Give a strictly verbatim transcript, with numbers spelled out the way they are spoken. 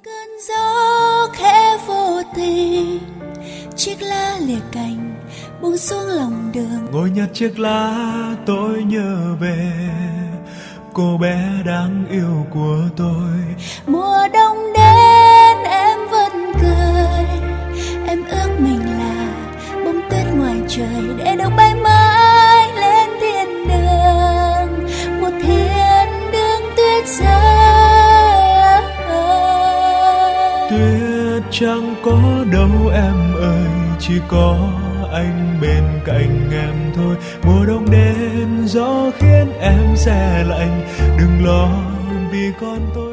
cơn gió khẽ vô tình, chiếc lá lìa cành buông xuống lòng đường. Ngồi nhặt chiếc lá tôi nhớ về cô bé đáng yêu của tôi. Mùa đông đến em vẫn cười, em ước mình là bông tuyết ngoài trời để được bay mãi lên thiên đường, một thiên đường tuyết rơi. Tuyết chẳng có đâu em ơi, chỉ có anh bên cạnh em thôi. Mùa đông đến gió khiến em se lạnh, đừng lo vì con tôi.